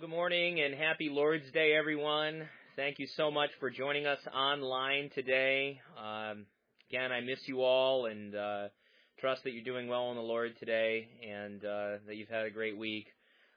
Good morning and happy Lord's Day, everyone. Thank you so much for joining us online today. Again, I miss you all and trust that you're doing well in the Lord today and that you've had a great week.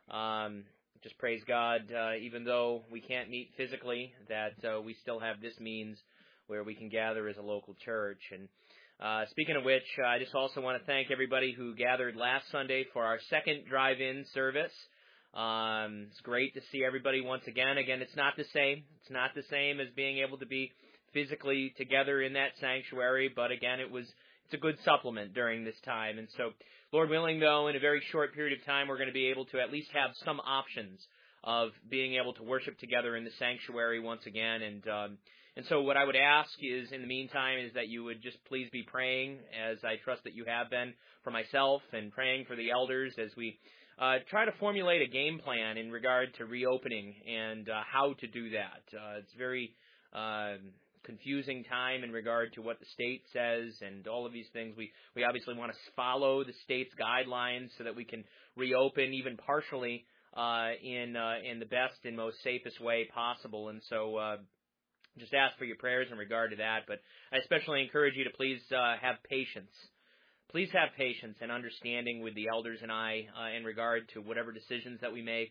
Just praise God, even though we can't meet physically, that we still have this means where we can gather as a local church. And speaking of which, I just also want to thank everybody who gathered last Sunday for our second drive-in service. It's great to see everybody once again. Again, it's not the same. It's not the same as being able to be physically together in that sanctuary, but again, it's a good supplement during this time. And so, Lord willing, though, in a very short period of time, we're going to be able to at least have some options of being able to worship together in the sanctuary once again. And so what I would ask is, in the meantime, is that you would just please be praying, as I trust that you have been, for myself and praying for the elders as we try to formulate a game plan in regard to reopening and how to do that. It's very confusing time in regard to what the state says and all of these things. We obviously want to follow the state's guidelines so that we can reopen even partially in the best and most safest way possible. And so just ask for your prayers in regard to that. But I especially encourage you to please have patience. Please have patience and understanding with the elders and I in regard to whatever decisions that we make.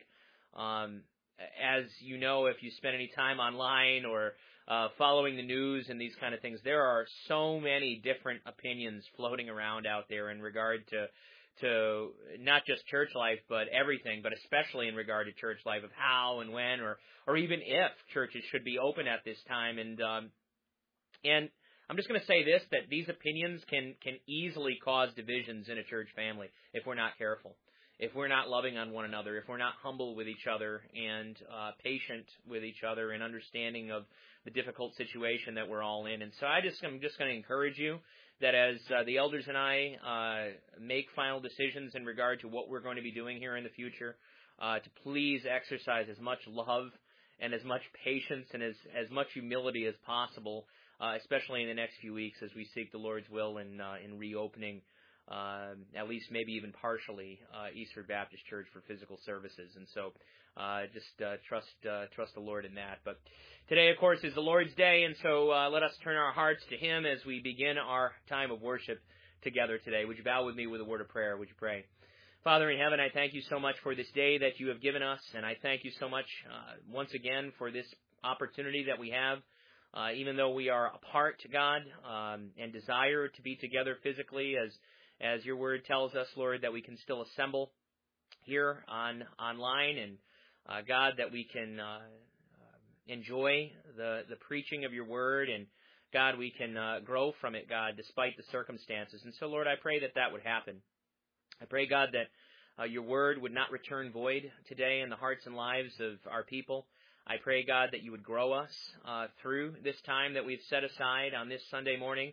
As you know, if you spend any time online or following the news and these kind of things, there are so many different opinions floating around out there in regard to not just church life, but everything, but especially in regard to church life, of how and when or even if churches should be open at this time. And I'm just going to say this, that these opinions can easily cause divisions in a church family if we're not careful, if we're not loving on one another, if we're not humble with each other and patient with each other and understanding of the difficult situation that we're all in. And so I'm just going to encourage you that as the elders and I make final decisions in regard to what we're going to be doing here in the future, to please exercise as much love and as much patience and as much humility as possible, especially in the next few weeks as we seek the Lord's will in reopening, at least maybe even partially, Eastford Baptist Church for physical services. And so just trust the Lord in that. But today, of course, is the Lord's Day, and so let us turn our hearts to Him as we begin our time of worship together today. Would you bow with me with a word of prayer? Would you pray? Father in heaven, I thank you so much for this day that you have given us, and I thank you so much once again for this opportunity that we have. Even though we are apart, God, and desire to be together physically, as your word tells us, Lord, that we can still assemble here online, and God, that we can enjoy the preaching of your word, and God, we can grow from it, God, despite the circumstances. And so, Lord, I pray that would happen. I pray, God, that your word would not return void today in the hearts and lives of our people. I pray, God, that you would grow us through this time that we've set aside on this Sunday morning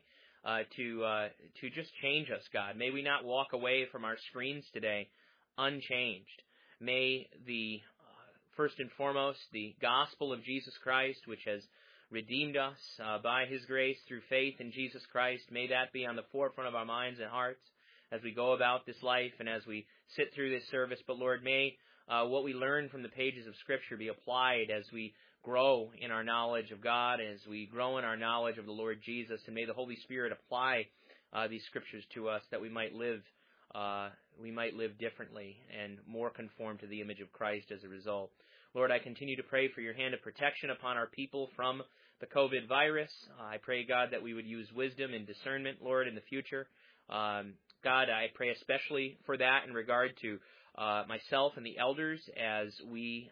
to just change us, God. May we not walk away from our screens today unchanged. May the first and foremost, the gospel of Jesus Christ, which has redeemed us by his grace through faith in Jesus Christ, may that be on the forefront of our minds and hearts as we go about this life and as we sit through this service. But Lord, may what we learn from the pages of Scripture be applied as we grow in our knowledge of God, as we grow in our knowledge of the Lord Jesus, and may the Holy Spirit apply these Scriptures to us that we might live differently and more conform to the image of Christ as a result. Lord, I continue to pray for your hand of protection upon our people from the COVID virus. I pray, God, that we would use wisdom and discernment, Lord, in the future. God, I pray especially for that in regard to myself and the elders as we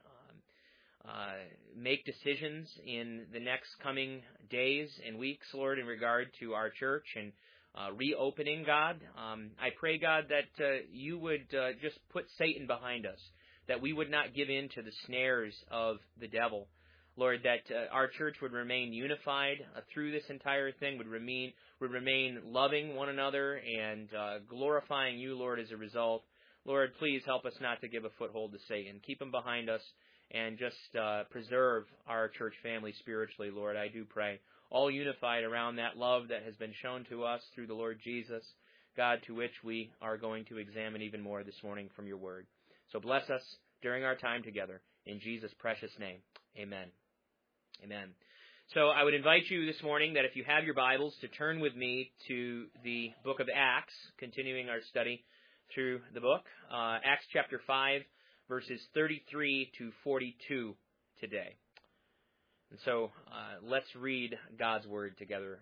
make decisions in the next coming days and weeks, Lord, in regard to our church and reopening, God. I pray, God, that you would just put Satan behind us, that we would not give in to the snares of the devil. Lord, that our church would remain unified through this entire thing, would remain loving one another and glorifying you, Lord, as a result. Lord, please help us not to give a foothold to Satan. Keep him behind us and just preserve our church family spiritually, Lord, I do pray. All unified around that love that has been shown to us through the Lord Jesus, God, to which we are going to examine even more this morning from your word. So bless us during our time together. In Jesus' precious name, amen. Amen. So I would invite you this morning that if you have your Bibles to turn with me to the book of Acts, continuing our study through the book. Acts chapter 5, verses 33 to 42 today. And so let's read God's word together.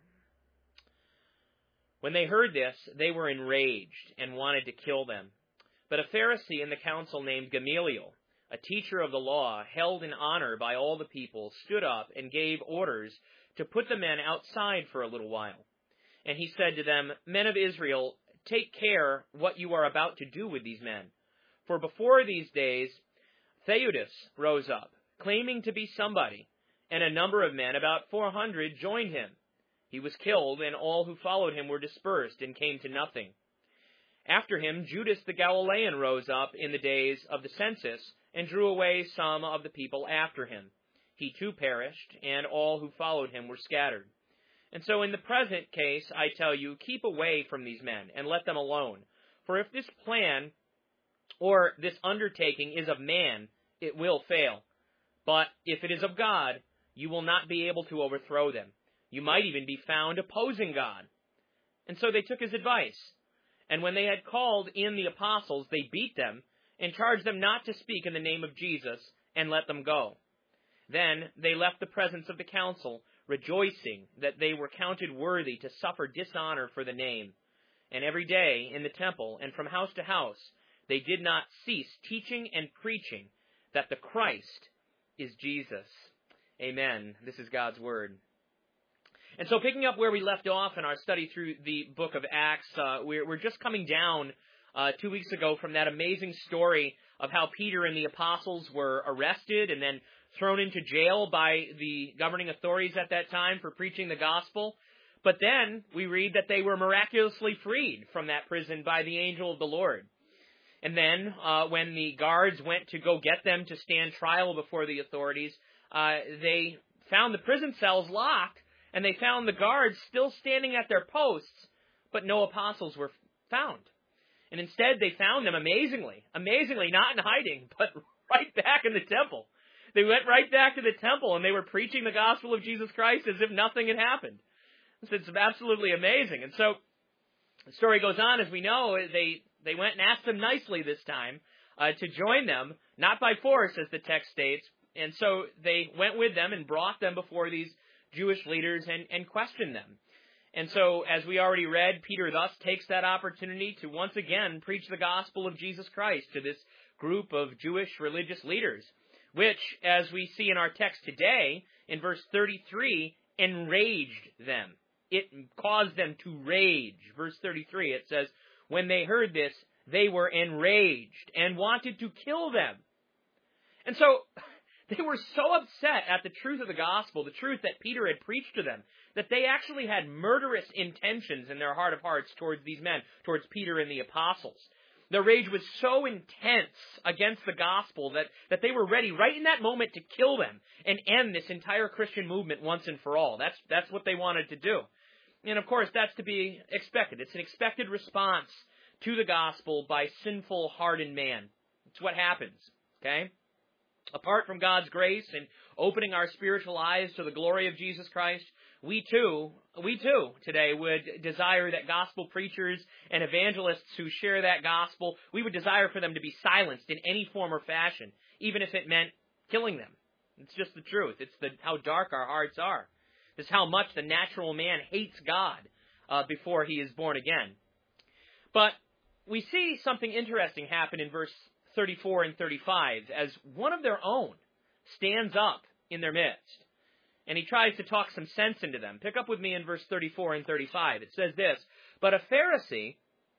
When they heard this, they were enraged and wanted to kill them. But a Pharisee in the council named Gamaliel, a teacher of the law, held in honor by all the people, stood up and gave orders to put the men outside for a little while. And he said to them, "Men of Israel, take care what you are about to do with these men. For before these days, Theudas rose up, claiming to be somebody, and a number of men, about 400, joined him. He was killed, and all who followed him were dispersed and came to nothing. After him, Judas the Galilean rose up in the days of the census and drew away some of the people after him. He too perished, and all who followed him were scattered. And so in the present case, I tell you, keep away from these men and let them alone. For if this plan or this undertaking is of man, it will fail. But if it is of God, you will not be able to overthrow them. You might even be found opposing God." And so they took his advice. And when they had called in the apostles, they beat them and charged them not to speak in the name of Jesus, and let them go. Then they left the presence of the council, rejoicing that they were counted worthy to suffer dishonor for the name. And every day in the temple and from house to house, they did not cease teaching and preaching that the Christ is Jesus. Amen. This is God's word. And so picking up where we left off in our study through the book of Acts, we're just coming down 2 weeks ago from that amazing story of how Peter and the apostles were arrested and then thrown into jail by the governing authorities at that time for preaching the gospel. But then we read that they were miraculously freed from that prison by the angel of the Lord. And then when the guards went to go get them to stand trial before the authorities, they found the prison cells locked, and they found the guards still standing at their posts, but no apostles were found. And instead, they found them amazingly, not in hiding, but right back in the temple. They went right back to the temple, and they were preaching the gospel of Jesus Christ as if nothing had happened. It's absolutely amazing. And so the story goes on, as we know, they went and asked them nicely this time to join them, not by force, as the text states. And so they went with them and brought them before these Jewish leaders and questioned them. And so, as we already read, Peter thus takes that opportunity to once again preach the gospel of Jesus Christ to this group of Jewish religious leaders, which, as we see in our text today, in verse 33, enraged them. It caused them to rage. Verse 33, it says, "When they heard this, they were enraged and wanted to kill them." And so they were so upset at the truth of the gospel, the truth that Peter had preached to them, that they actually had murderous intentions in their heart of hearts towards these men, towards Peter and the apostles. Their rage was so intense against the gospel that they were ready right in that moment to kill them and end this entire Christian movement once and for all. That's what they wanted to do. And of course, that's to be expected. It's an expected response to the gospel by sinful, hardened man. It's what happens, okay? Apart from God's grace and opening our spiritual eyes to the glory of Jesus Christ, we too today would desire that gospel preachers and evangelists who share that gospel, we would desire for them to be silenced in any form or fashion, even if it meant killing them. It's just the truth. It's how dark our hearts are. It's how much the natural man hates God before he is born again. But we see something interesting happen in verse 34 and 35 as one of their own stands up in their midst. And he tries to talk some sense into them. Pick up with me in verse 34 and 35. It says this, "But a Pharisee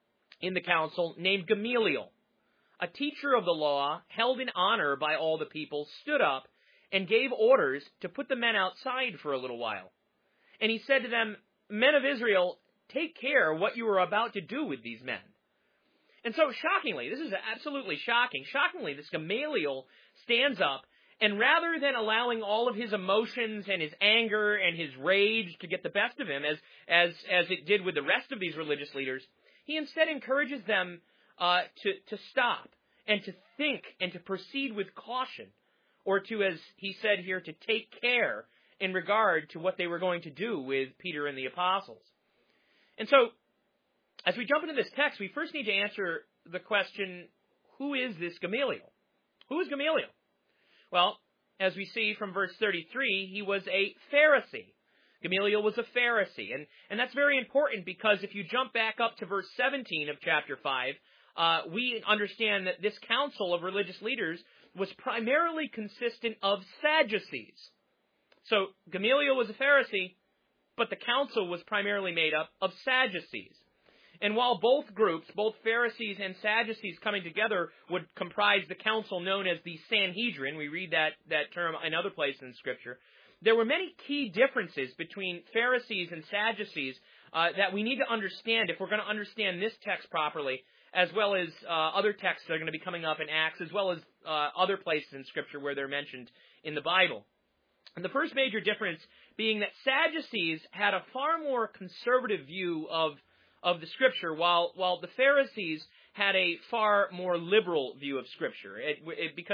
in the council named Gamaliel, a teacher of the law, held in honor by all the people, stood up and gave orders to put the men outside for a little while. And he said to them, 'Men of Israel, take care what you are about to do with these men.'" And so shockingly, this is absolutely shocking, this Gamaliel stands up, and rather than allowing all of his emotions and his anger and his rage to get the best of him, as it did with the rest of these religious leaders, he instead encourages them to stop and to think and to proceed with caution. or to, as he said here, to take care in regard to what they were going to do with Peter and the apostles. And so, as we jump into this text, we first need to answer the question, who is this Gamaliel? Who is Gamaliel? Well, as we see from verse 33, he was a Pharisee. Gamaliel was a Pharisee. And that's very important because if you jump back up to verse 17 of chapter 5, we understand that this council of religious leaders was primarily consistent of Sadducees. So Gamaliel was a Pharisee, but the council was primarily made up of Sadducees. And while both groups, both Pharisees and Sadducees coming together, would comprise the council known as the Sanhedrin, we read that term in other places in Scripture, there were many key differences between Pharisees and Sadducees that we need to understand if we're going to understand this text properly, as well as other texts that are going to be coming up in Acts, as well as other places in Scripture where they're mentioned in the Bible. And the first major difference being that Sadducees had a far more conservative view of the Scripture, while the Pharisees had a far more liberal view of Scripture, because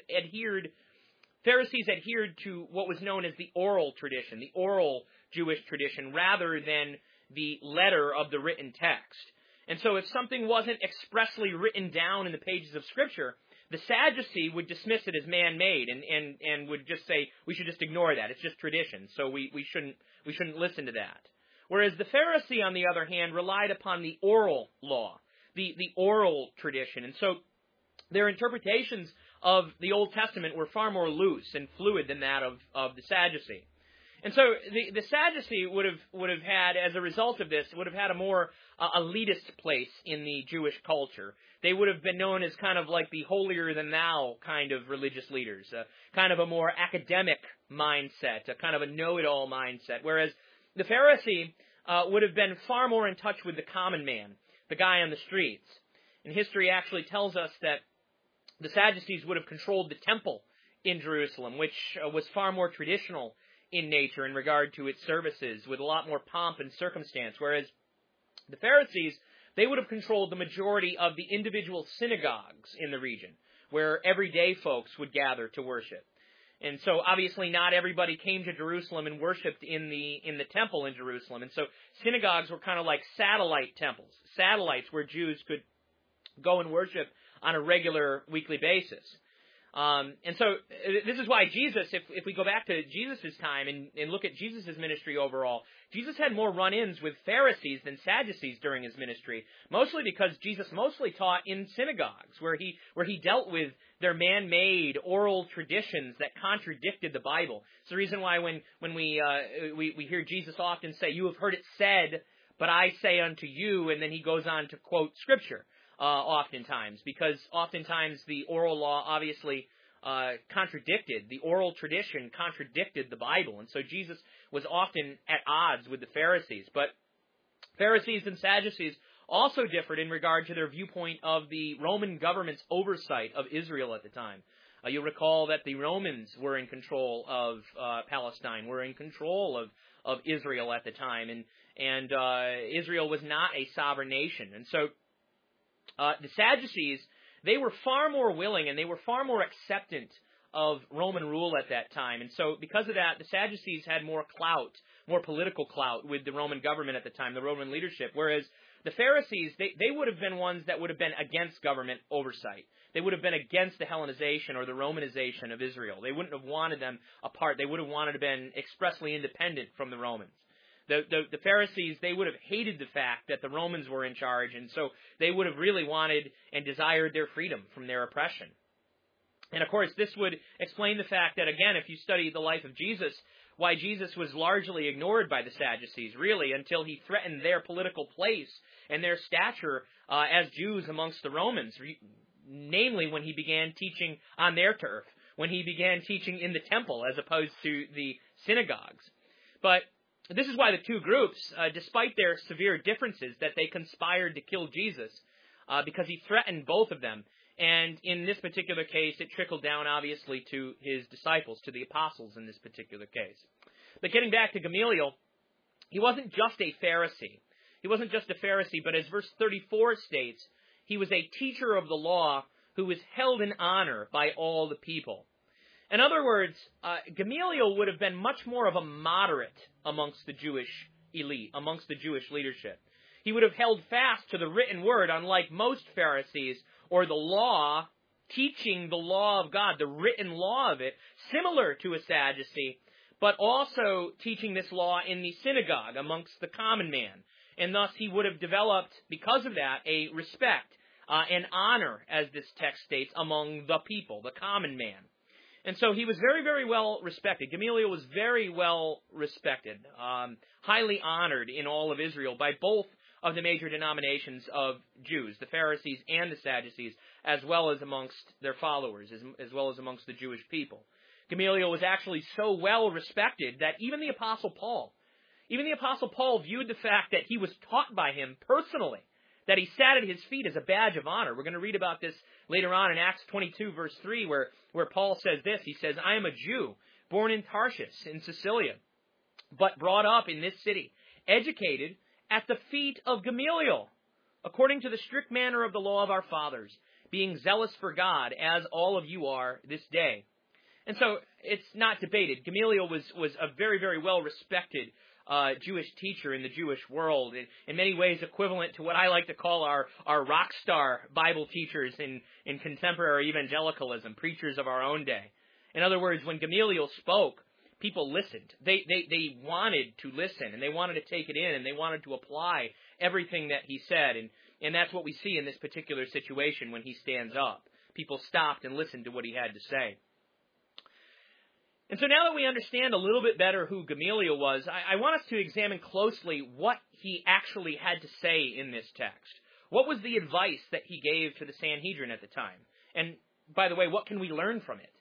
Pharisees adhered to what was known as the oral tradition, the oral Jewish tradition, rather than the letter of the written text. And so if something wasn't expressly written down in the pages of Scripture, the Sadducee would dismiss it as man-made and would just say, we should just ignore that. It's just tradition, so we shouldn't listen to that. Whereas the Pharisee, on the other hand, relied upon the oral law, the oral tradition. And so their interpretations of the Old Testament were far more loose and fluid than that of the Sadducee. And so the Sadducee would have had, as a result of this, would have had a more elitist place in the Jewish culture. They would have been known as kind of like the holier-than-thou kind of religious leaders, kind of a more academic mindset, a kind of a know-it-all mindset, whereas the Pharisee would have been far more in touch with the common man, the guy on the streets. And history actually tells us that the Sadducees would have controlled the temple in Jerusalem, which was far more traditional in nature in regard to its services, with a lot more pomp and circumstance, whereas the Pharisees, they would have controlled the majority of the individual synagogues in the region, where everyday folks would gather to worship. And so obviously not everybody came to Jerusalem and worshipped in the temple in Jerusalem. And so synagogues were kind of like satellite temples, satellites where Jews could go and worship on a regular weekly basis. And so this is why Jesus, if we go back to Jesus' time and look at Jesus' ministry overall, Jesus had more run-ins with Pharisees than Sadducees during his ministry, mostly because Jesus mostly taught in synagogues, where he dealt with their man-made oral traditions that contradicted the Bible. It's the reason why when we hear Jesus often say, "You have heard it said, but I say unto you," and then he goes on to quote Scripture. Oftentimes, because oftentimes the oral law obviously contradicted, the oral tradition contradicted the Bible, and so Jesus was often at odds with the Pharisees. But Pharisees and Sadducees also differed in regard to their viewpoint of the Roman government's oversight of Israel at the time. You'll recall that the Romans were in control of Palestine, were in control of Israel at the time, and Israel was not a sovereign nation, and so the Sadducees, they were far more willing and they were far more acceptant of Roman rule at that time. And so because of that, the Sadducees had more clout, more political clout with the Roman government at the time, the Roman leadership, whereas the Pharisees, they would have been ones that would have been against government oversight. They would have been against the Hellenization or the Romanization of Israel. They wouldn't have wanted them apart. They would have wanted to have been expressly independent from the Romans. The Pharisees, they would have hated the fact that the Romans were in charge, and so they would have really wanted and desired their freedom from their oppression. And of course, this would explain the fact that, again, if you study the life of Jesus, why Jesus was largely ignored by the Sadducees, really, until he threatened their political place and their stature as Jews amongst the Romans, namely when he began teaching on their turf, when he began teaching in the temple as opposed to the synagogues. But this is why the two groups, despite their severe differences, that they conspired to kill Jesus because he threatened both of them. And in this particular case, it trickled down, obviously, to his disciples, to the apostles in this particular case. But getting back to Gamaliel, he wasn't just a Pharisee. He wasn't just a Pharisee, but as verse 34 states, he was a teacher of the law who was held in honor by all the people. In other words, Gamaliel would have been much more of a moderate amongst the Jewish elite, amongst the Jewish leadership. He would have held fast to the written word, unlike most Pharisees, or the law, teaching the law of God, the written law of it, similar to a Sadducee, but also teaching this law in the synagogue amongst the common man. And thus he would have developed, because of that, a respect and honor, as this text states, among the people, the common man. And so he was very, very well respected. Gamaliel was very well respected, highly honored in all of Israel by both of the major denominations of Jews, the Pharisees and the Sadducees, as well as amongst their followers, as well as amongst the Jewish people. Gamaliel was actually so well respected that even the Apostle Paul viewed the fact that he was taught by him personally, that he sat at his feet as a badge of honor. We're going to read about this later on in Acts 22, verse 3, where Paul says this. He says, I am a Jew, born in Tarshish in Cilicia, but brought up in this city, educated at the feet of Gamaliel, according to the strict manner of the law of our fathers, being zealous for God, as all of you are this day. And so it's not debated. Gamaliel was a very, very well-respected Jewish teacher in the Jewish world, in many ways equivalent to what I like to call our rock star Bible teachers in contemporary evangelicalism, preachers of our own day. In other words, when Gamaliel spoke, people listened. They wanted to listen, and they wanted to take it in, and they wanted to apply everything that he said. And that's what we see in this particular situation when he stands up. People stopped and listened to what he had to say. And so now that we understand a little bit better who Gamaliel was, I want us to examine closely what he actually had to say in this text. What was the advice that he gave to the Sanhedrin at the time? And, by the way, what can we learn from it?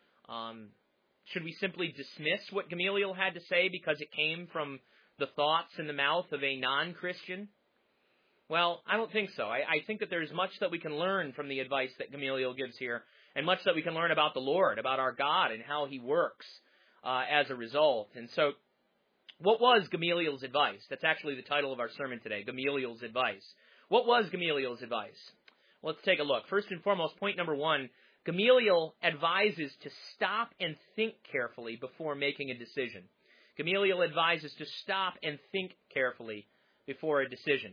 Should we simply dismiss what Gamaliel had to say because it came from the thoughts and the mouth of a non-Christian? Well, I don't think so. I think that there's much that we can learn from the advice that Gamaliel gives here, and much that we can learn about the Lord, about our God, and how he works as a result. And so, what was Gamaliel's advice? That's actually the title of our sermon today, Gamaliel's advice. What was Gamaliel's advice? Well, let's take a look. First and foremost, point number one, Gamaliel advises to stop and think carefully before making a decision. Gamaliel advises to stop and think carefully before a decision.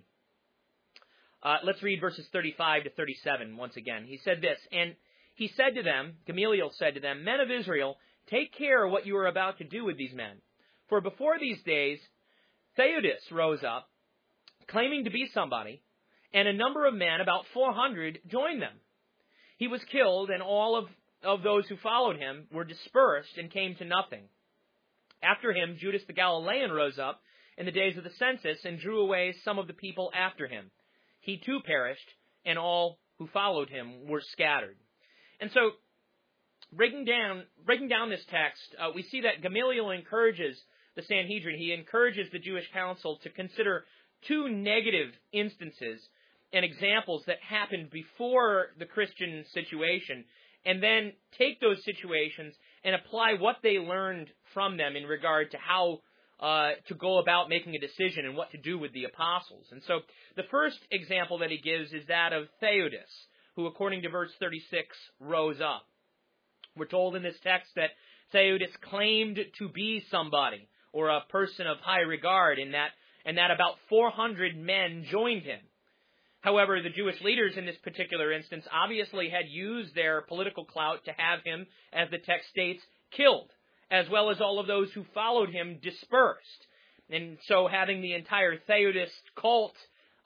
Let's read verses 35 to 37 once again. He said this, and he said to them, Gamaliel said to them, Men of Israel, take care what you are about to do with these men. For before these days, Theudas rose up, claiming to be somebody, and a number of men, about 400, joined them. He was killed, and all of those who followed him were dispersed and came to nothing. After him, Judas the Galilean rose up in the days of the census and drew away some of the people after him. He too perished, and all who followed him were scattered. And so, breaking down this text, we see that Gamaliel encourages the Sanhedrin, he encourages the Jewish council to consider two negative instances and examples that happened before the Christian situation, and then take those situations and apply what they learned from them in regard to how to go about making a decision and what to do with the apostles. And so the first example that he gives is that of Theudas, who, according to verse 36, rose up. We're told in this text that Theudas claimed to be somebody, or a person of high regard, and that about 400 men joined him. However, the Jewish leaders in this particular instance obviously had used their political clout to have him, as the text states, killed, as well as all of those who followed him dispersed. And so having the entire Theudas cult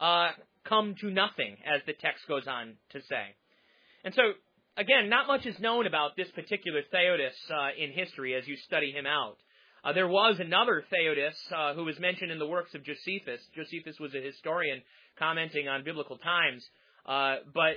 come to nothing, as the text goes on to say. And so, again, not much is known about this particular Theudas in history as you study him out. There was another Theudas who was mentioned in the works of Josephus. Josephus was a historian commenting on biblical times. But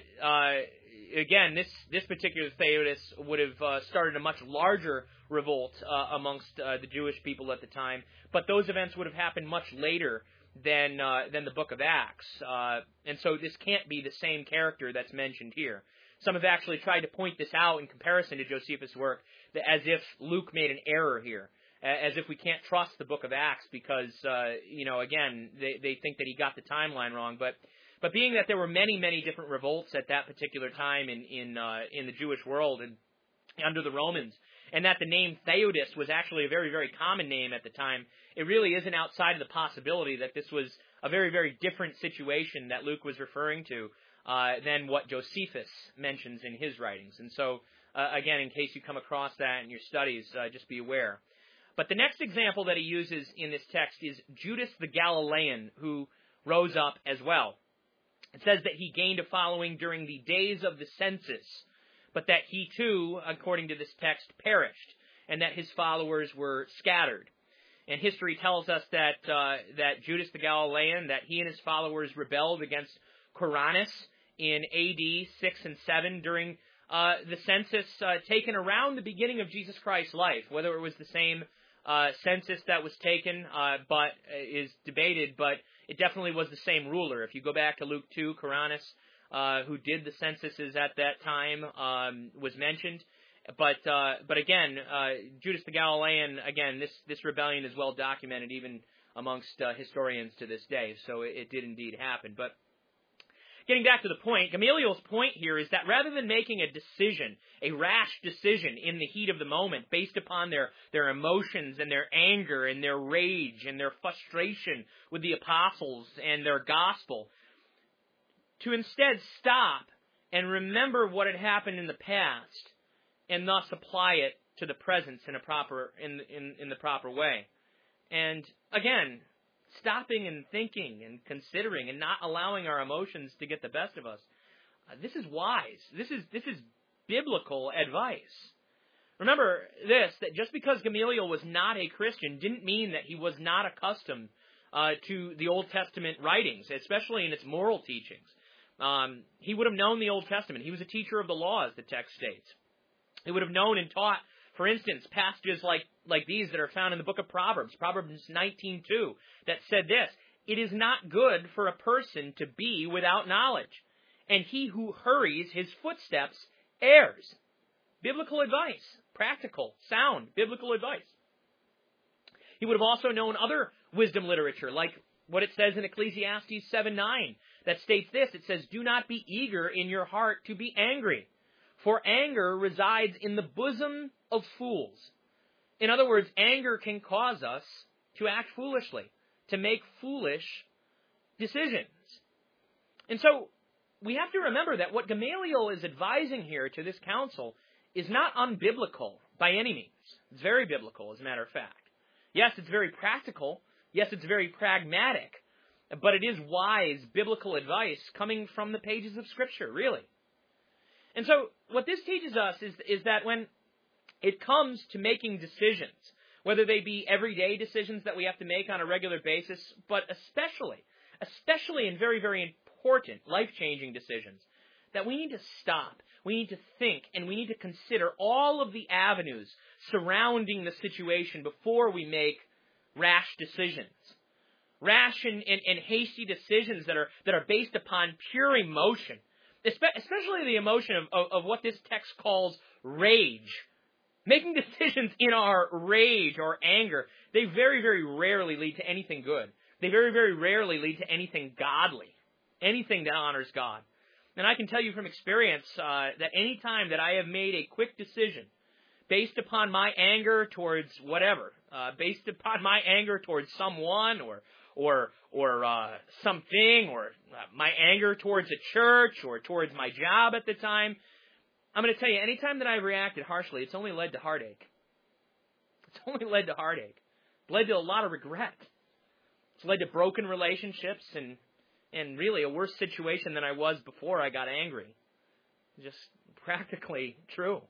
again, this particular Theudas would have started a much larger revolt amongst the Jewish people at the time. But those events would have happened much later than the book of Acts. And so this can't be the same character that's mentioned here. Some have actually tried to point this out in comparison to Josephus' work, as if Luke made an error here, as if we can't trust the book of Acts because, again, they think that he got the timeline wrong. But being that there were many, many different revolts at that particular time in the Jewish world and under the Romans, and that the name Theudas was actually a very, very common name at the time, it really isn't outside of the possibility that this was a very, very different situation that Luke was referring to than what Josephus mentions in his writings. And so, again, in case you come across that in your studies, just be aware. But the next example that he uses in this text is Judas the Galilean, who rose up as well. It says that he gained a following during the days of the census, but that he too, according to this text, perished, and that his followers were scattered. And history tells us that Judas the Galilean, that he and his followers rebelled against Quirinius in A.D. 6 and 7 during the census taken around the beginning of Jesus Christ's life. Whether it was the same census that was taken, but is debated, but it definitely was the same ruler. If you go back to Luke 2, Quirinius, who did the censuses at that time, was mentioned. But again, Judas the Galilean, again, this rebellion is well documented even amongst historians to this day, so it did indeed happen. But getting back to the point, Gamaliel's point here is that rather than making a decision, a rash decision in the heat of the moment based upon their emotions and their anger and their rage and their frustration with the apostles and their gospel, to instead stop and remember what had happened in the past and thus apply it to the present in the proper way. And again, stopping and thinking and considering and not allowing our emotions to get the best of us. This is wise. This is biblical advice. Remember this, that just because Gamaliel was not a Christian didn't mean that he was not accustomed to the Old Testament writings, especially in its moral teachings. He would have known the Old Testament. He was a teacher of the law, as the text states. He would have known and taught, for instance, passages like these that are found in the book of Proverbs, Proverbs 19:2, that said this: "It is not good for a person to be without knowledge, and he who hurries his footsteps errs." Biblical advice, practical, sound, biblical advice. He would have also known other wisdom literature, like what it says in Ecclesiastes 7:9, that states this. It says, "Do not be eager in your heart to be angry, for anger resides in the bosom of fools." In other words, anger can cause us to act foolishly, to make foolish decisions. And so we have to remember that what Gamaliel is advising here to this council is not unbiblical by any means. It's very biblical, as a matter of fact. Yes, it's very practical. Yes, it's very pragmatic. But it is wise biblical advice coming from the pages of Scripture, really. And so what this teaches us is that when it comes to making decisions, whether they be everyday decisions that we have to make on a regular basis, but especially in very, very important, life-changing decisions, that we need to stop, we need to think, and we need to consider all of the avenues surrounding the situation before we make rash decisions. Rash and hasty decisions that are based upon pure emotion, especially the emotion of what this text calls rage. Making decisions in our rage or anger, they very, very rarely lead to anything good. They very, very rarely lead to anything godly, anything that honors God. And I can tell you from experience that any time that I have made a quick decision based upon my anger towards whatever, based upon my anger towards someone or something, or my anger towards a church or towards my job at the time, I'm going to tell you, any time that I've reacted harshly, it's only led to heartache. It's only led to heartache. It's led to a lot of regret. It's led to broken relationships and really a worse situation than I was before I got angry. Just practically true.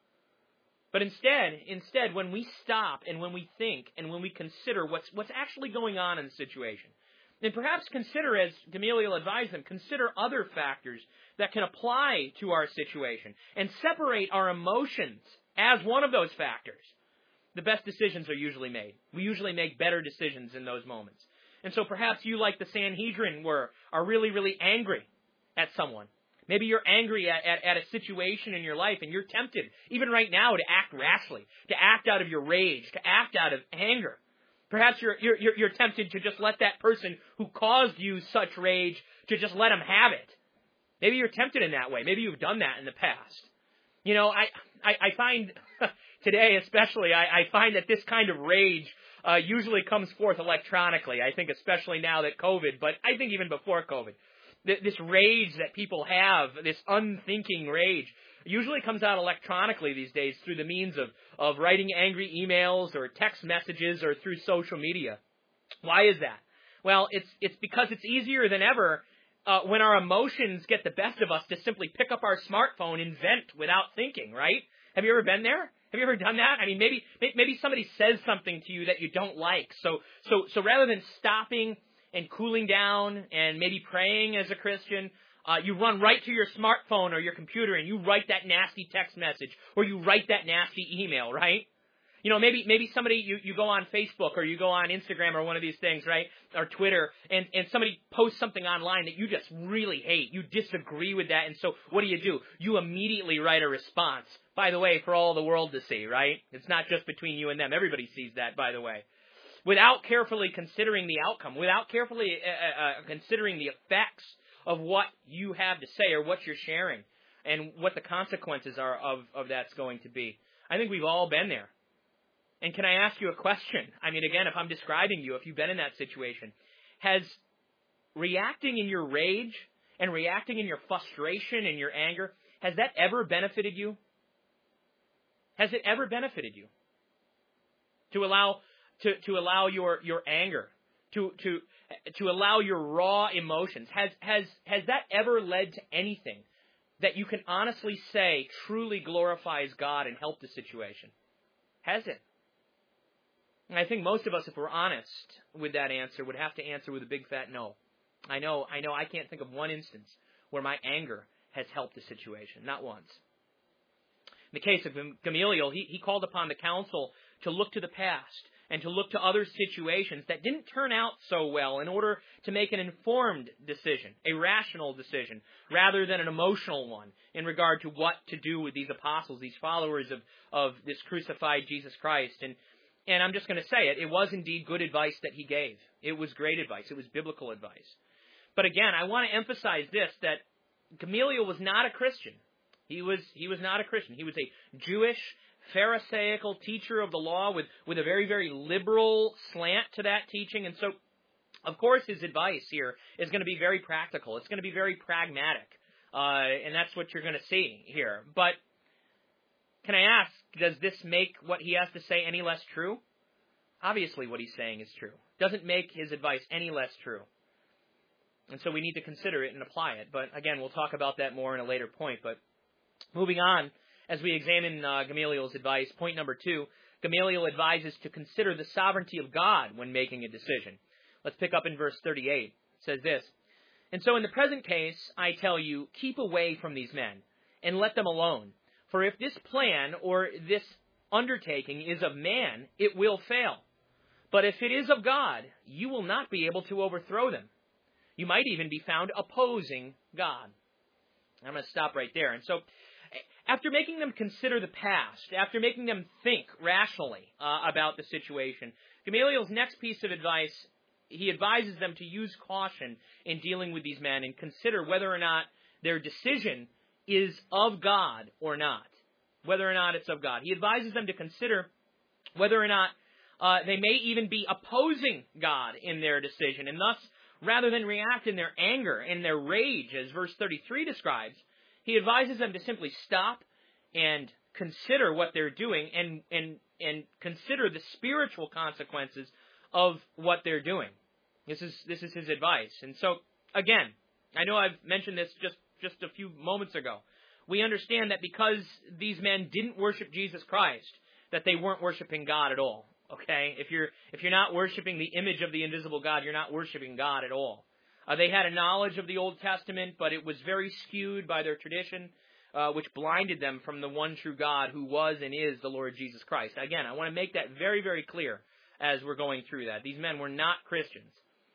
But instead, when we stop and when we think and when we consider what's actually going on in the situation, and perhaps consider, as Gamaliel advised them, consider other factors that can apply to our situation and separate our emotions as one of those factors, the best decisions are usually made. We usually make better decisions in those moments. And so perhaps you, like the Sanhedrin are really, really angry at someone. Maybe you're angry at a situation in your life and you're tempted, even right now, to act rashly, to act out of your rage, to act out of anger. Perhaps you're tempted to just let that person who caused you such rage, to just let him have it. Maybe you're tempted in that way. Maybe you've done that in the past. You know, I find today especially, I find that this kind of rage usually comes forth electronically. I think especially now that COVID, but I think even before COVID. This rage that people have, this unthinking rage, usually comes out electronically these days through the means of writing angry emails or text messages or through social media. Why is that? Well, it's because it's easier than ever when our emotions get the best of us to simply pick up our smartphone and vent without thinking, right? Have you ever been there? Have you ever done that? I mean, maybe somebody says something to you that you don't like. So rather than stopping and cooling down and maybe praying as a Christian, you run right to your smartphone or your computer and you write that nasty text message or you write that nasty email, right? You know, maybe somebody, you go on Facebook or you go on Instagram or one of these things, right? Or Twitter, and somebody posts something online that you just really hate. You disagree with that, and so what do? You immediately write a response. By the way, for all the world to see, right? It's not just between you and them. Everybody sees that, by the way. Without carefully considering the outcome, without carefully considering the effects of what you have to say or what you're sharing and what the consequences are of that's going to be. I think we've all been there. And can I ask you a question? I mean, again, if I'm describing you, if you've been in that situation, has reacting in your rage and reacting in your frustration and your anger, has that ever benefited you? Has it ever benefited you? To allow your anger, to allow your raw emotions, has that ever led to anything that you can honestly say truly glorifies God and help the situation? Has it? And I think most of us, if we're honest with that answer, would have to answer with a big fat no. I know I can't think of one instance where my anger has helped the situation. Not once. In the case of Gamaliel, he called upon the council to look to the past and to look to other situations that didn't turn out so well in order to make an informed decision, a rational decision, rather than an emotional one in regard to what to do with these apostles, these followers of this crucified Jesus Christ. And I'm just going to say it. It was indeed good advice that he gave. It was great advice. It was biblical advice. But again, I want to emphasize this, that Gamaliel was not a Christian. He was not a Christian. He was a Jewish, Pharisaical teacher of the law with a very, very liberal slant to that teaching. And so, of course, his advice here is going to be very practical. It's going to be very pragmatic. And that's what you're going to see here. But can I ask, does this make what he has to say any less true? Obviously what he's saying is true. Doesn't make his advice any less true. And so we need to consider it and apply it. But again, we'll talk about that more in a later point. But moving on, as we examine Gamaliel's advice, point number 2, Gamaliel advises to consider the sovereignty of God when making a decision. Let's pick up in verse 38. It says this, "And so in the present case, I tell you, keep away from these men, and let them alone. For if this plan or this undertaking is of man, it will fail. But if it is of God, you will not be able to overthrow them. You might even be found opposing God." I'm going to stop right there. And so, after making them consider the past, after making them think rationally about the situation, Gamaliel's next piece of advice, he advises them to use caution in dealing with these men and consider whether or not their decision is of God or not. Whether or not it's of God. He advises them to consider whether or not they may even be opposing God in their decision. And thus, rather than react in their anger and their rage, as verse 33 describes, he advises them to simply stop and consider what they're doing and consider the spiritual consequences of what they're doing. This is his advice. And so, again, I know I've mentioned this just a few moments ago. We understand that because these men didn't worship Jesus Christ, that they weren't worshiping God at all. Okay? If you're not worshiping the image of the invisible God, you're not worshiping God at all. They had a knowledge of the Old Testament, but it was very skewed by their tradition, which blinded them from the one true God who was and is the Lord Jesus Christ. Again, I want to make that very, very clear as we're going through that. These men were not Christians.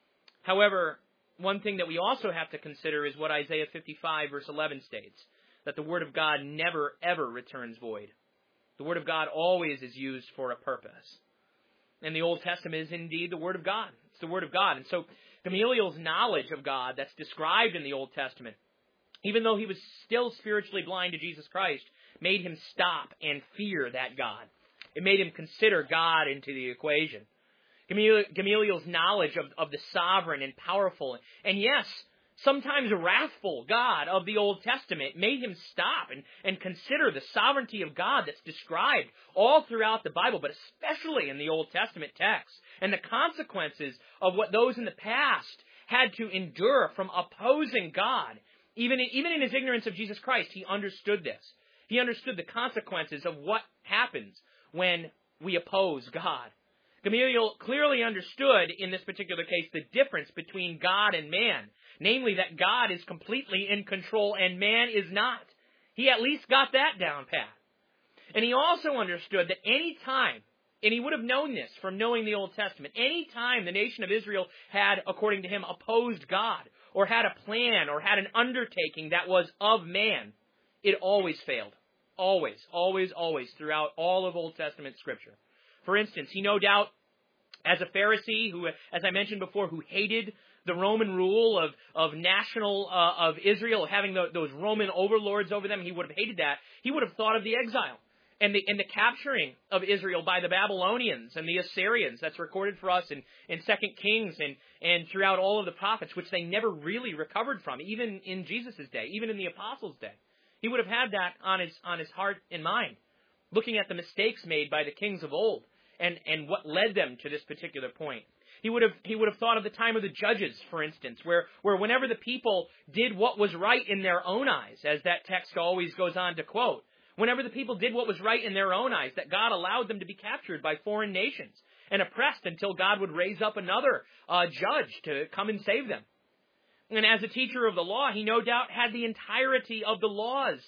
However, one thing that we also have to consider is what Isaiah 55 verse 11 states, that the Word of God never, ever returns void. The Word of God always is used for a purpose. And the Old Testament is indeed the Word of God. It's the Word of God. And so Gamaliel's knowledge of God that's described in the Old Testament, even though he was still spiritually blind to Jesus Christ, made him stop and fear that God. It made him consider God into the equation. Gamaliel's knowledge of the sovereign and powerful, and yes, sometimes wrathful God of the Old Testament made him stop and consider the sovereignty of God that's described all throughout the Bible, but especially in the Old Testament text, and the consequences of what those in the past had to endure from opposing God. Even in his ignorance of Jesus Christ, he understood this. He understood the consequences of what happens when we oppose God. Gamaliel clearly understood in this particular case the difference between God and man, namely that God is completely in control and man is not. He at least got that down pat. And he also understood that any time, and he would have known this from knowing the Old Testament, any time the nation of Israel had, according to him, opposed God, or had a plan, or had an undertaking that was of man, it always failed. Always, always, always, throughout all of Old Testament Scripture. For instance, he no doubt, as a Pharisee who, as I mentioned before, who hated the Roman rule of Israel, having those Roman overlords over them, he would have hated that. He would have thought of the exile and the capturing of Israel by the Babylonians and the Assyrians. That's recorded for us in 2 Kings and throughout all of the prophets, which they never really recovered from, even in Jesus' day, even in the apostles' day. He would have had that on his heart and mind, looking at the mistakes made by the kings of old and what led them to this particular point. He would have thought of the time of the judges, for instance, where whenever the people did what was right in their own eyes, as that text always goes on to quote, whenever the people did what was right in their own eyes, that God allowed them to be captured by foreign nations and oppressed until God would raise up another judge to come and save them. And as a teacher of the law, he no doubt had the entirety of the laws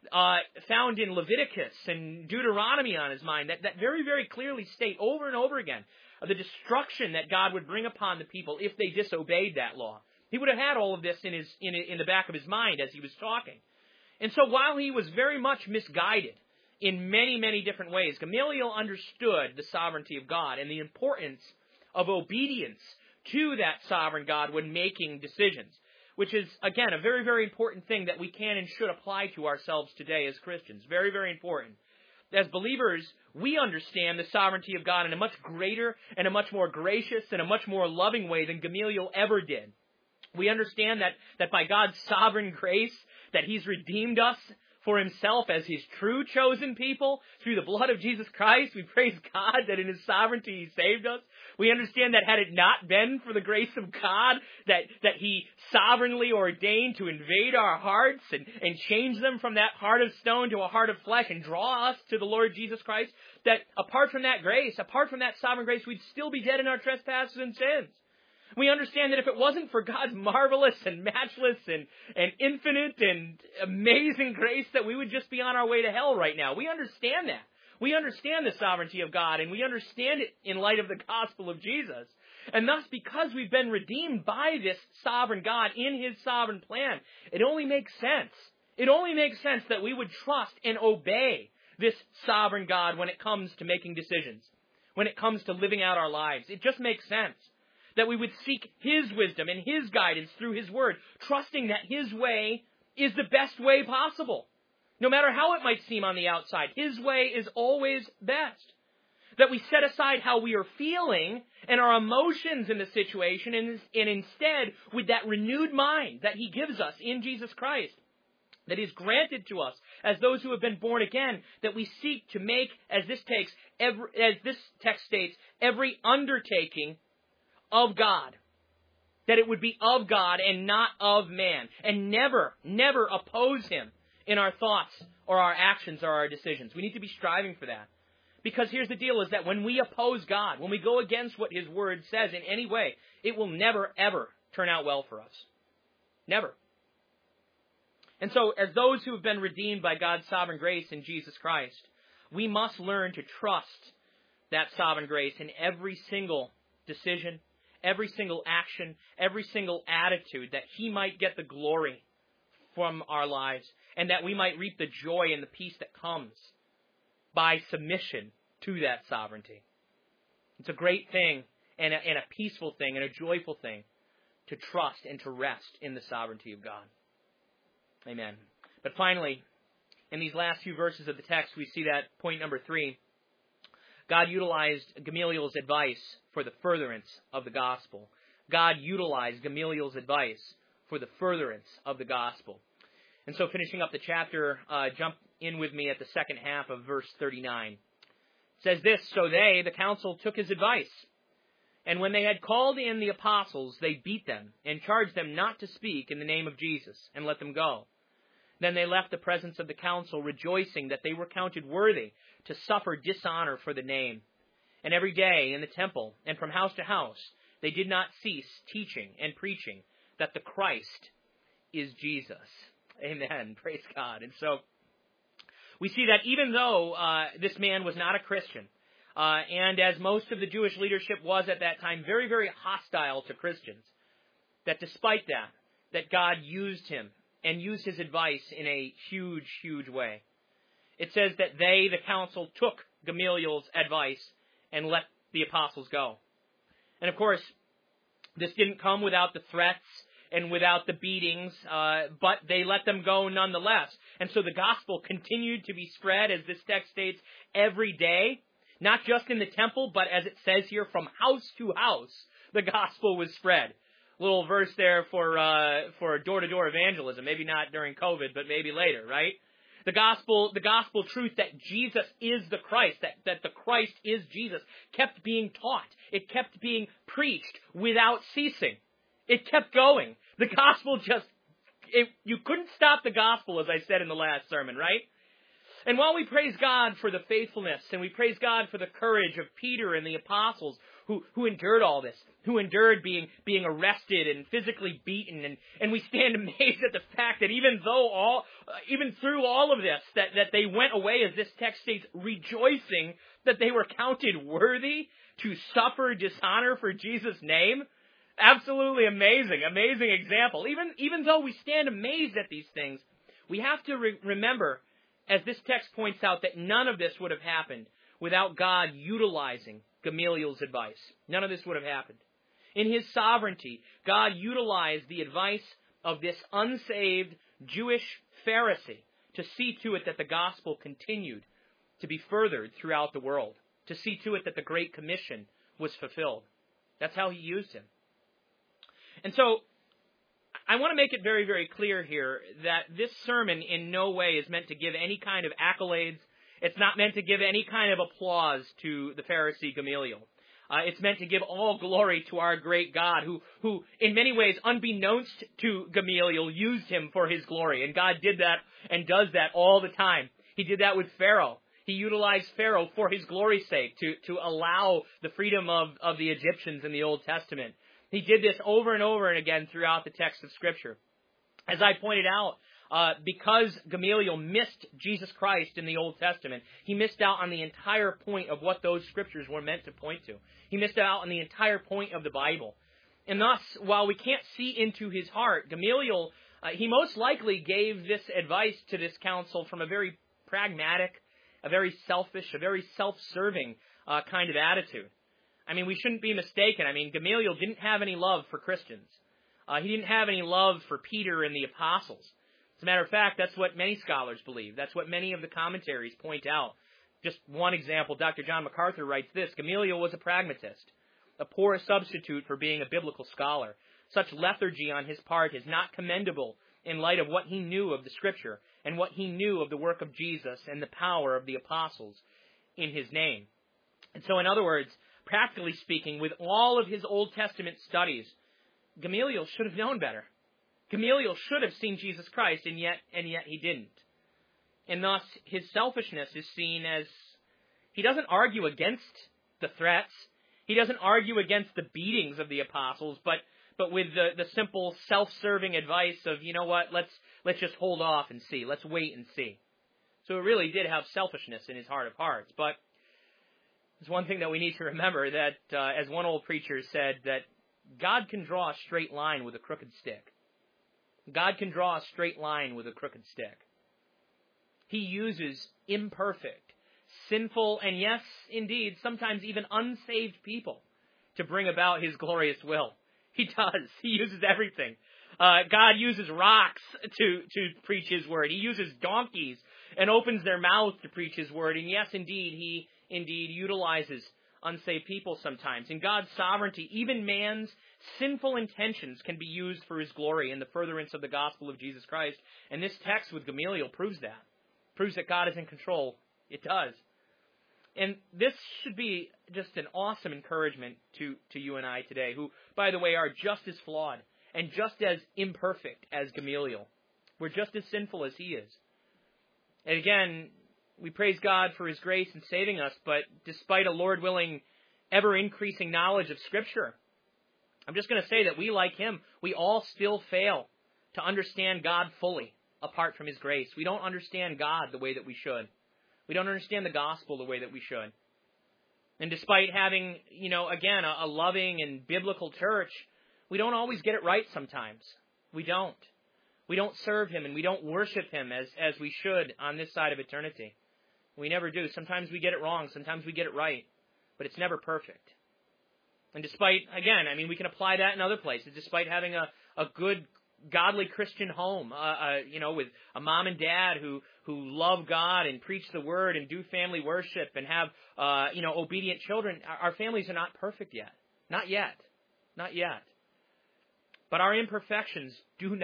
found in Leviticus and Deuteronomy on his mind that very, very clearly state over and over again the destruction that God would bring upon the people if they disobeyed that law. He would have had all of this in the back of his mind as he was talking. And so while he was very much misguided in many, many different ways, Gamaliel understood the sovereignty of God and the importance of obedience to that sovereign God when making decisions, which is, again, a very, very important thing that we can and should apply to ourselves today as Christians. Very, very important. As believers, we understand the sovereignty of God in a much greater and a much more gracious and a much more loving way than Gamaliel ever did. We understand that by God's sovereign grace, that He's redeemed us for Himself as His true chosen people through the blood of Jesus Christ. We praise God that in His sovereignty He saved us. We understand that had it not been for the grace of God, that He sovereignly ordained to invade our hearts and change them from that heart of stone to a heart of flesh and draw us to the Lord Jesus Christ, that apart from that grace, apart from that sovereign grace, we'd still be dead in our trespasses and sins. We understand that if it wasn't for God's marvelous and matchless and infinite and amazing grace, that we would just be on our way to hell right now. We understand that. We understand the sovereignty of God, and we understand it in light of the gospel of Jesus. And thus, because we've been redeemed by this sovereign God in His sovereign plan, it only makes sense. It only makes sense that we would trust and obey this sovereign God when it comes to making decisions, when it comes to living out our lives. It just makes sense that we would seek His wisdom and His guidance through His Word, trusting that His way is the best way possible. No matter how it might seem on the outside, His way is always best. That we set aside how we are feeling and our emotions in the situation, and instead, with that renewed mind that He gives us in Jesus Christ, that is granted to us as those who have been born again, that we seek to make, as this text states, every undertaking of God. That it would be of God and not of man. And never, never oppose Him in our thoughts or our actions or our decisions. We need to be striving for that. Because here's the deal, is that when we oppose God, when we go against what His Word says in any way, it will never, ever turn out well for us. Never. And so, as those who have been redeemed by God's sovereign grace in Jesus Christ, we must learn to trust that sovereign grace in every single decision, every single action, every single attitude, that He might get the glory from our lives, and that we might reap the joy and the peace that comes by submission to that sovereignty. It's a great thing, and a peaceful thing, and a joyful thing, to trust and to rest in the sovereignty of God. Amen. But finally, in these last few verses of the text, we see that point number 3, God utilized Gamaliel's advice for the furtherance of the gospel. God utilized Gamaliel's advice for the furtherance of the gospel. And so finishing up the chapter, jump in with me at the second half of verse 39. It says this, "So they, the council, took his advice. And when they had called in the apostles, they beat them and charged them not to speak in the name of Jesus, and let them go. Then they left the presence of the council, rejoicing that they were counted worthy to suffer dishonor for the name. And every day in the temple and from house to house, they did not cease teaching and preaching that the Christ is Jesus." Amen. Praise God. And so we see that even though this man was not a Christian, and as most of the Jewish leadership was at that time, very, very hostile to Christians, that despite that God used him and used his advice in a huge, huge way. It says that they, the council, took Gamaliel's advice and let the apostles go. And of course, this didn't come without the threats and without the beatings, but they let them go nonetheless. And so the gospel continued to be spread, as this text states, every day, not just in the temple, but as it says here, from house to house, the gospel was spread. Little verse there for door-to-door evangelism. Maybe not during COVID, but maybe later, right? The gospel truth that Jesus is the Christ, that the Christ is Jesus, kept being taught. It kept being preached without ceasing. It kept going. The gospel you couldn't stop the gospel, as I said in the last sermon, right? And while we praise God for the faithfulness, and we praise God for the courage of Peter and the apostles who endured all this, who endured being arrested and physically beaten, and we stand amazed at the fact that even through all of this, that they went away, as this text states, rejoicing that they were counted worthy to suffer dishonor for Jesus' name. Absolutely amazing example. Even though we stand amazed at these things, we have to remember, as this text points out, that none of this would have happened without God utilizing Gamaliel's advice. None of this would have happened. In his sovereignty, God utilized the advice of this unsaved Jewish Pharisee to see to it that the gospel continued to be furthered throughout the world, to see to it that the Great Commission was fulfilled. That's how he used him. And so, I want to make it very, very clear here that this sermon in no way is meant to give any kind of accolades. It's not meant to give any kind of applause to the Pharisee Gamaliel. It's meant to give all glory to our great God, who in many ways, unbeknownst to Gamaliel, used him for his glory. And God did that and does that all the time. He did that with Pharaoh. He utilized Pharaoh for his glory's sake, to allow the freedom of the Egyptians in the Old Testament. He did this over and over and again throughout the text of Scripture. As I pointed out, because Gamaliel missed Jesus Christ in the Old Testament, he missed out on the entire point of what those Scriptures were meant to point to. He missed out on the entire point of the Bible. And thus, while we can't see into his heart, Gamaliel, he most likely gave this advice to this council from a very pragmatic, a very selfish, a very self-serving kind of attitude. I mean, we shouldn't be mistaken. I mean, Gamaliel didn't have any love for Christians. He didn't have any love for Peter and the apostles. As a matter of fact, that's what many scholars believe. That's what many of the commentaries point out. Just one example, Dr. John MacArthur writes this: Gamaliel was a pragmatist, a poor substitute for being a biblical scholar. Such lethargy on his part is not commendable in light of what he knew of the Scripture and what he knew of the work of Jesus and the power of the apostles in his name. And so, in other words, practically speaking, with all of his Old Testament studies, Gamaliel should have known better. Gamaliel should have seen Jesus Christ, and yet he didn't. And thus, his selfishness is seen as, he doesn't argue against the threats. He doesn't argue against the beatings of the apostles, but with the simple self-serving advice of, you know what, let's just hold off and see. Let's wait and see. So it really did have selfishness in his heart of hearts. But there's one thing that we need to remember, that as one old preacher said, that God can draw a straight line with a crooked stick. God can draw a straight line with a crooked stick. He uses imperfect, sinful, and yes, indeed, sometimes even unsaved people to bring about his glorious will. He does. He uses everything. God uses rocks to preach his word. He uses donkeys and opens their mouths to preach his word. And yes, indeed, he indeed, utilizes unsaved people sometimes. In God's sovereignty, even man's sinful intentions can be used for his glory in the furtherance of the gospel of Jesus Christ. And this text with Gamaliel proves that. Proves that God is in control. It does. And this should be just an awesome encouragement to you and I today, who, by the way, are just as flawed and just as imperfect as Gamaliel. We're just as sinful as he is. And again, we praise God for his grace in saving us, but despite a Lord willing, ever-increasing knowledge of Scripture, I'm just going to say that we, like him, we all still fail to understand God fully apart from his grace. We don't understand God the way that we should. We don't understand the gospel the way that we should. And despite having, again, a loving and biblical church, we don't always get it right sometimes. We don't. We don't serve him and we don't worship him as we should on this side of eternity. We never do. Sometimes we get it wrong. Sometimes we get it right. But it's never perfect. And despite, again, we can apply that in other places. Despite having a good, godly Christian home, with a mom and dad who love God and preach the word and do family worship and have, obedient children, our families are not perfect yet. Not yet. Not yet. But our imperfections do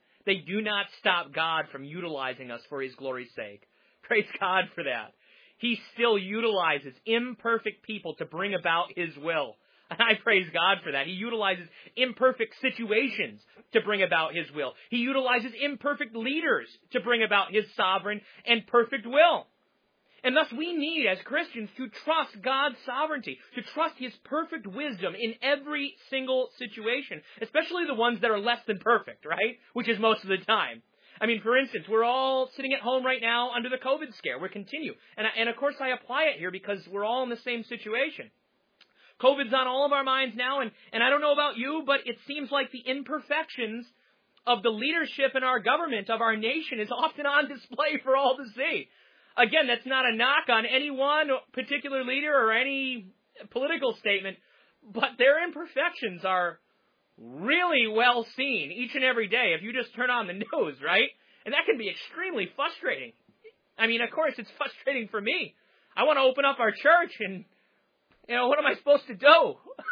not stop God from utilizing us for his glory's sake. Praise God for that. He still utilizes imperfect people to bring about his will. And I praise God for that. He utilizes imperfect situations to bring about his will. He utilizes imperfect leaders to bring about his sovereign and perfect will. And thus we need, as Christians, to trust God's sovereignty, to trust his perfect wisdom in every single situation, especially the ones that are less than perfect, right? Which is most of the time. For instance, we're all sitting at home right now under the COVID scare. We continue. And of course I apply it here because we're all in the same situation. COVID's on all of our minds now, and I don't know about you, but it seems like the imperfections of the leadership in our government, of our nation, is often on display for all to see. Again, that's not a knock on any one particular leader or any political statement, but their imperfections are really well seen each and every day if you just turn on the news, right? And that can be extremely frustrating. Of course, it's frustrating for me. I want to open up our church and, what am I supposed to do?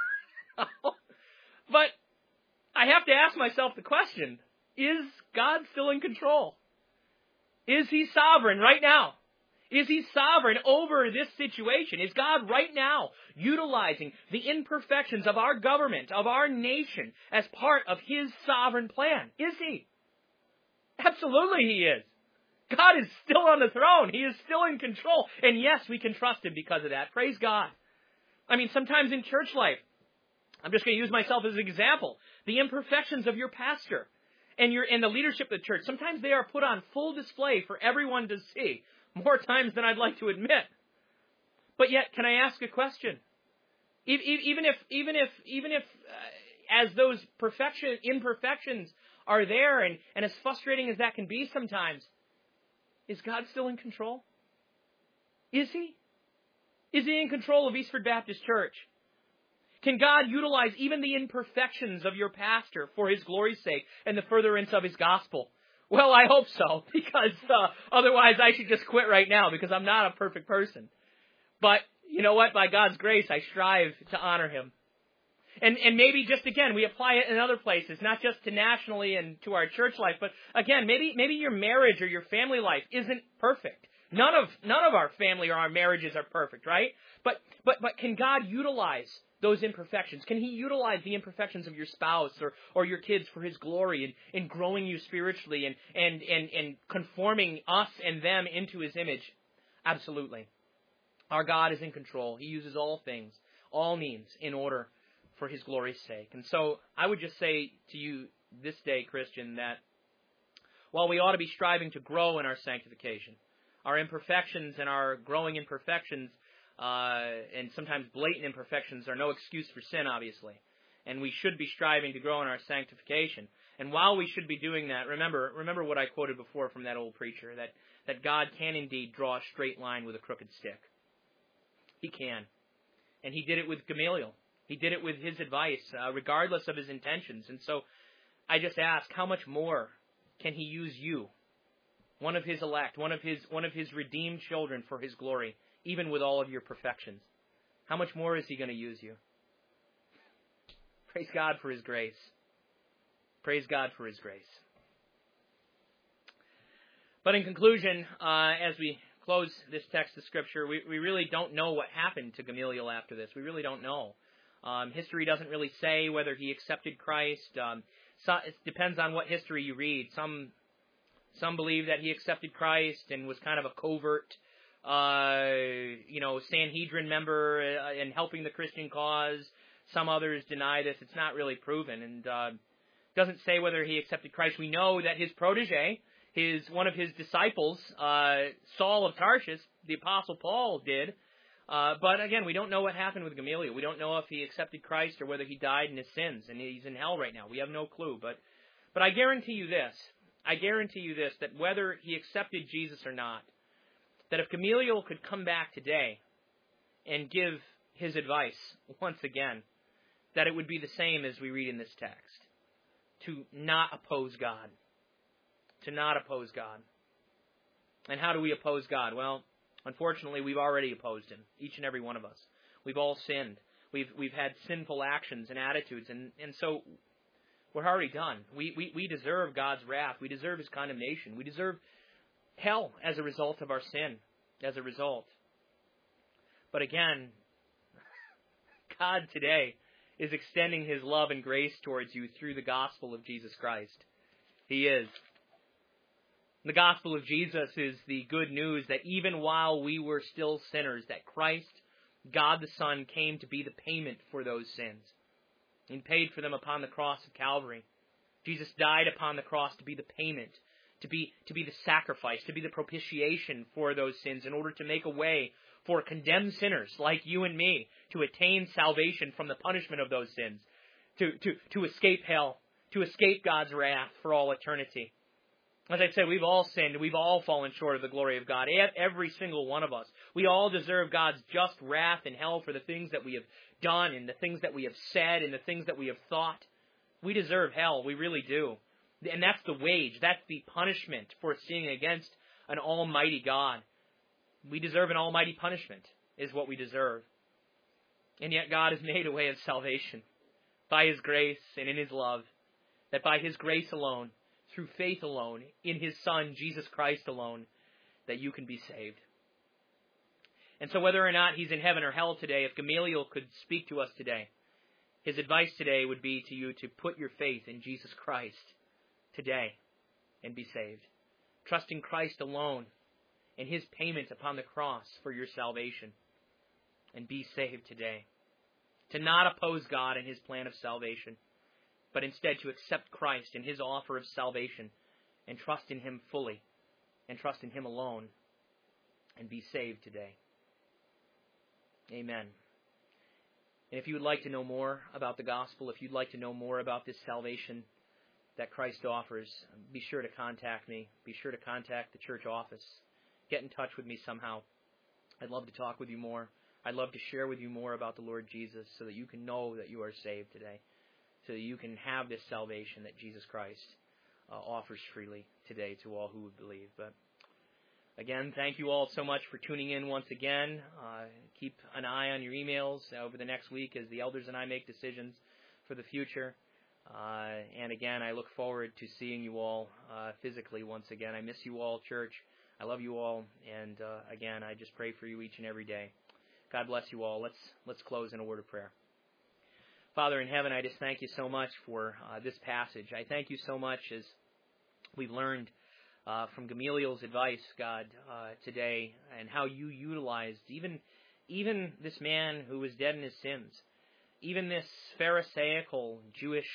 But I have to ask myself the question, is God still in control? Is he sovereign right now? Is he sovereign over this situation? Is God right now utilizing the imperfections of our government, of our nation, as part of his sovereign plan? Is he? Absolutely he is. God is still on the throne. He is still in control. And yes, we can trust him because of that. Praise God. Sometimes in church life, I'm just going to use myself as an example, the imperfections of your pastor and the leadership of the church, sometimes they are put on full display for everyone to see. More times than I'd like to admit. But yet, can I ask a question? Even if as those imperfections are there, and as frustrating as that can be sometimes, is God still in control? Is he? Is he in control of Eastford Baptist Church? Can God utilize even the imperfections of your pastor for his glory's sake and the furtherance of his gospel? Well, I hope so, because otherwise I should just quit right now, because I'm not a perfect person. But you know what? By God's grace, I strive to honor him. And maybe just again, we apply it in other places, not just to nationally and to our church life, but again, maybe your marriage or your family life isn't perfect. None of our family or our marriages are perfect, right? But can God utilize those imperfections? Can he utilize the imperfections of your spouse or your kids for his glory in growing you spiritually and conforming us and them into his image? Absolutely. Our God is in control. He uses all things, all means, in order for his glory's sake. And so I would just say to you this day, Christian, that while we ought to be striving to grow in our sanctification, our imperfections and our growing imperfections and sometimes blatant imperfections are no excuse for sin, obviously. And we should be striving to grow in our sanctification. And while we should be doing that, remember what I quoted before from that old preacher, that God can indeed draw a straight line with a crooked stick. He can. And he did it with Gamaliel. He did it with his advice, regardless of his intentions. And so I just ask, how much more can he use you, one of his elect, one of his redeemed children, for his glory even with all of your perfections? How much more is He going to use you? Praise God for His grace. Praise God for His grace. But in conclusion, as we close this text of Scripture, we really don't know what happened to Gamaliel after this. We really don't know. History doesn't really say whether he accepted Christ. It depends on what history you read. Some believe that he accepted Christ and was kind of a covert, Sanhedrin member in helping the Christian cause. Some others deny this. It's not really proven, and doesn't say whether he accepted Christ. We know that his protege, one of his disciples, Saul of Tarsus, the Apostle Paul, did. But again, we don't know what happened with Gamaliel. We don't know if he accepted Christ or whether he died in his sins, and he's in hell right now. We have no clue. But I guarantee you this. That whether he accepted Jesus or not, that if Gamaliel could come back today and give his advice once again, that it would be the same as we read in this text. To not oppose God. To not oppose God. And how do we oppose God? Well, unfortunately, we've already opposed Him, each and every one of us. We've all sinned. We've had sinful actions and attitudes, and so we're already done. We deserve God's wrath. We deserve His condemnation. We deserve hell as a result of our sin, as a result. But again, God today is extending His love and grace towards you through the gospel of Jesus Christ. He is. The gospel of Jesus is the good news that even while we were still sinners, that Christ, God the Son, came to be the payment for those sins and paid for them upon the cross of Calvary. Jesus died upon the cross to be the payment, to be the sacrifice, to be the propitiation for those sins in order to make a way for condemned sinners like you and me to attain salvation from the punishment of those sins, to escape hell, to escape God's wrath for all eternity. As I said, we've all sinned. We've all fallen short of the glory of God. Every single one of us. We all deserve God's just wrath in hell for the things that we have done and the things that we have said and the things that we have thought. We deserve hell. We really do. And that's the wage. That's the punishment for sinning against an almighty God. We deserve an almighty punishment, is what we deserve. And yet God has made a way of salvation by His grace and in His love, that by His grace alone, through faith alone, in His Son, Jesus Christ alone, that you can be saved. And so whether or not he's in heaven or hell today, if Gamaliel could speak to us today, his advice today would be to you to put your faith in Jesus Christ today and be saved. Trusting Christ alone and His payment upon the cross for your salvation, and be saved today. To not oppose God and His plan of salvation, but instead to accept Christ and His offer of salvation and trust in Him fully and trust in Him alone and be saved today. Amen. And if you would like to know more about the gospel, if you'd like to know more about this salvation that Christ offers, be sure to contact me. Be sure to contact the church office. Get in touch with me somehow. I'd love to talk with you more. I'd love to share with you more about the Lord Jesus so that you can know that you are saved today, so that you can have this salvation that Jesus Christ offers freely today to all who would believe. But again, thank you all so much for tuning in once again. Keep an eye on your emails over the next week as the elders and I make decisions for the future. And again, I look forward to seeing you all physically once again. I miss you all, church. I love you all. And again, I just pray for you each and every day. God bless you all. Let's close in a word of prayer. Father in heaven, I just thank you so much for this passage. I thank you so much as we've learned from Gamaliel's advice, God, today, and how you utilized even this man who was dead in his sins, even this Pharisaical, Jewish,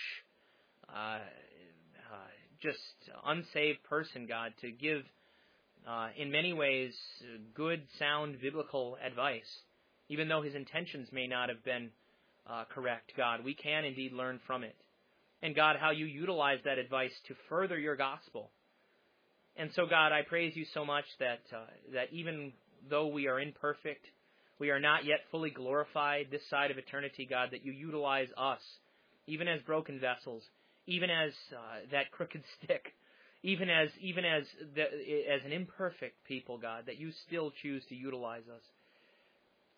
just unsaved person, God, to give, in many ways, good, sound, biblical advice, even though his intentions may not have been correct, God. We can indeed learn from it. And God, how you utilize that advice to further your gospel. And so, God, I praise you so much that even though we are imperfect, we are not yet fully glorified this side of eternity, God, that you utilize us, even as broken vessels, even as that crooked stick, even as an imperfect people, God, that you still choose to utilize us.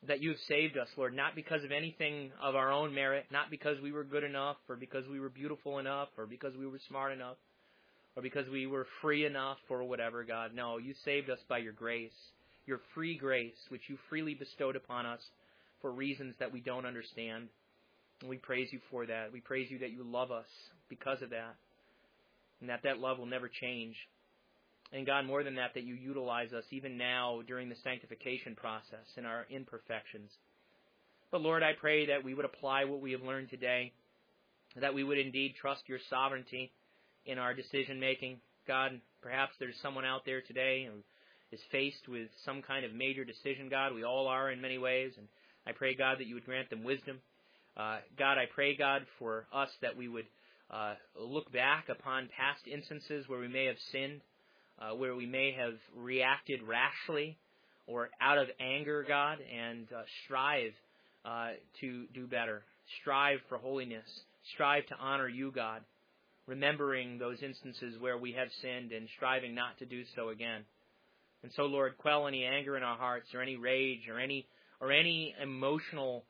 that you have saved us, Lord, not because of anything of our own merit, not because we were good enough, or because we were beautiful enough, or because we were smart enough, or because we were free enough, or whatever, God. No, you saved us by your grace, your free grace, which you freely bestowed upon us for reasons that we don't understand. And we praise you for that. We praise you that you love us because of that, and that love will never change. And God, more than that you utilize us even now during the sanctification process in our imperfections. But Lord, I pray that we would apply what we have learned today, that we would indeed trust your sovereignty in our decision making. God, perhaps there's someone out there today who is faced with some kind of major decision, God. We all are in many ways, and I pray, God, that you would grant them wisdom. God, I pray, God, for us that we would look back upon past instances where we may have sinned, where we may have reacted rashly or out of anger, God, and strive to do better. Strive for holiness. Strive to honor you, God, remembering those instances where we have sinned and striving not to do so again. And so, Lord, quell any anger in our hearts or any rage or any emotional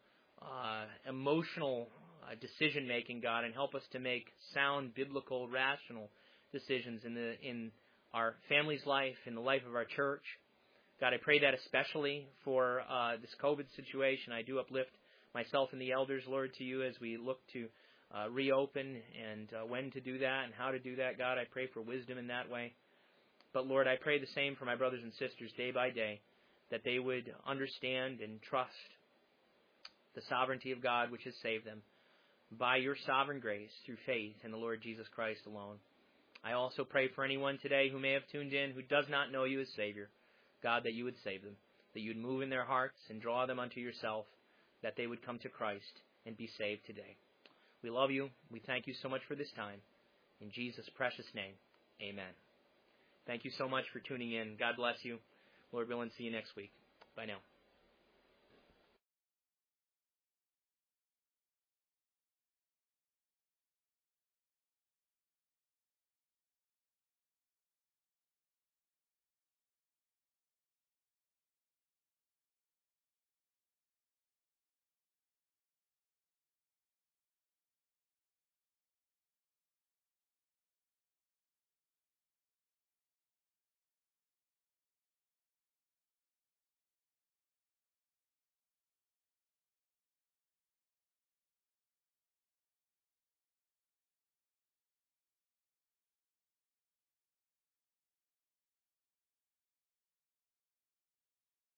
decision making, God, and help us to make sound, biblical, rational decisions in our family's life, in the life of our church. God, I pray that especially for this COVID situation. I do uplift myself and the elders, Lord, to you as we look to reopen and when to do that and how to do that. God, I pray for wisdom in that way. But Lord, I pray the same for my brothers and sisters day by day, that they would understand and trust the sovereignty of God which has saved them by your sovereign grace through faith in the Lord Jesus Christ alone. I also pray for anyone today who may have tuned in who does not know you as Savior. God, that you would save them, that you would move in their hearts and draw them unto yourself, that they would come to Christ and be saved today. We love you. We thank you so much for this time. In Jesus' precious name, amen. Thank you so much for tuning in. God bless you. Lord willing, see you next week. Bye now.